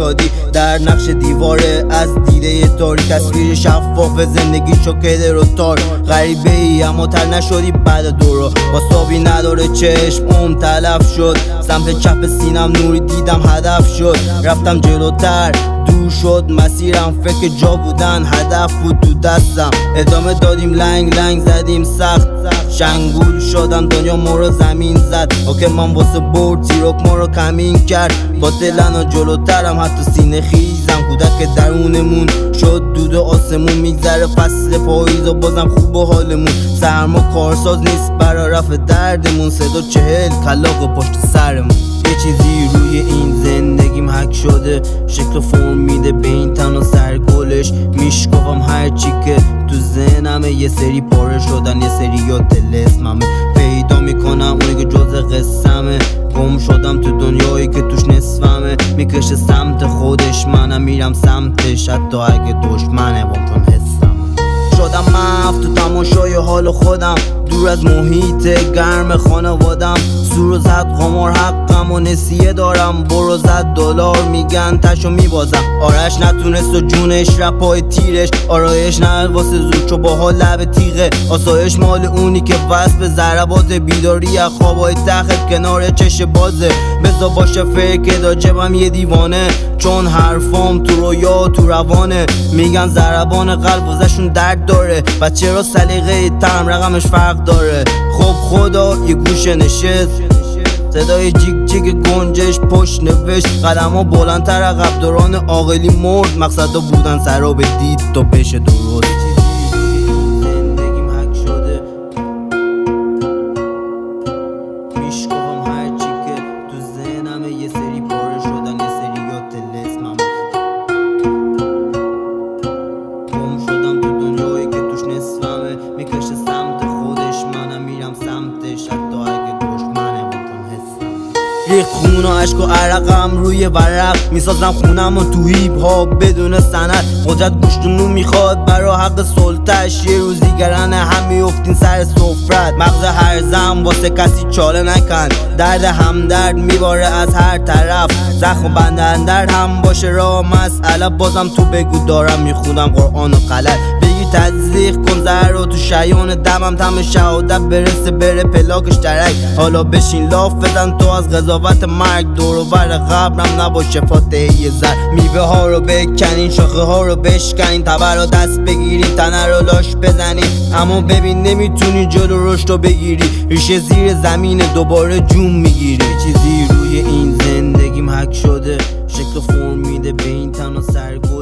شادی در نقش دیواره از دیده تاری، تصویر شفاف زندگی شکل رو تار. غریبه ای اما تر نشدی بعد دورو، واسابی نداره چشم تلف شد. سمت چپ سینم نوری دیدم هدف شد، رفتم جلوتر دور شد مسیرم، فکر جا بودن هدف بود تو دستم. ادامه دادیم لنگ لنگ زدیم سخت، شنگول شدم دنیا ما رو زمین زد. اوکی من واسه برد تیروک ما رو کمین کرد، با دلن و جلوترم حتی سینه خیزم. کودک درونمون شد دود آسمون، میگذره فصل پاییز و بازم خوب و حالمون. سرما کارساز نیست برا رفع دردمون، 140 کلاغ پشت سرمون. یه چیزی روی این زندگیم حک شده، شکل فرم میده به این تن و سرگلش. میشکافم هرچی که تو ذهنمه، یه سری پاره شدن یه سری یا طلسممه. پیدا میکنم اونی که جز قصمه، گم شدم تو دنیایی که توش نصفمه. میکشه سمت خودش منم میرم سمتش، حتی اگه دشمنه با چون حسم. شدم مفت تو تماشای حال خودم، دور از محیط گرم خانوادم. سور زد قمار حقم و نسیه دارم، برو زد دلار میگن تشو میبازم. آرش نتونست و جونش رپای تیرش، آرایش نه واسه زور چو باها لب تیغه. آسایش مال اونی که وصل به ضربات، بیداری از خوابای تخت کنار چش بازه. بزا باشه فکر دا جبم یه دیوانه، چون حرفام تو رویا تو روانه. میگن ضربان قلب واسهشون درد داره، بچه را سلیقه ترم رقمش فرق داره. خب خدا یه گوشه نشست، صدای جیگ جیگ گنجش پشت نوشت. قدم ها بلندتر عقب دوران عاقلی مرد، مقصدا بودن سراب دید تا بشه درست. زندگیم حک شده، میشکافم هرچی که تو ذهنمه. یه سری پاره شدن یه سری یا طلسمم. گم شدم تو دنیایی که توش نصفمه، میکشه سمت خودش منم میرم سمتش، حتی اگه دشمنه با چون حسم. ریخت خون و عشق و عرقم روی ورق، میسازم خونم و تو هیپ ها بدون سند. قدرت گوشتونو میخواد برا حق سلطش، یه روزی گرنه هم میفتین سر سفرت. مغز هرزم واسه کسی چاله نکن، درد همدرد میباره از هر طرف. زخم بندن درد هم باشه راه مسئله، بازم تو بگو دارم میخونم قرآن و غلط. بگی تزریق کن زهر رو تو شیان دمم، تم شهادت برسه بره پلاکش درک. حالا بشین لاف بزن تو از قضاوت مرگ، دور و بر قبرم نباشه فاتحه زر. میوه ها رو بکنین شاخه ها رو بشکنین، تبر رو دست بگیرین تنه رو لاش بزنین. اما ببین نمیتونی جلو رشد رو بگیری، ریشه زیر زمین دوباره جون میگیری. چیزی روی این زندگیم حک شده، شکل فرم میده به این تن و سرگل.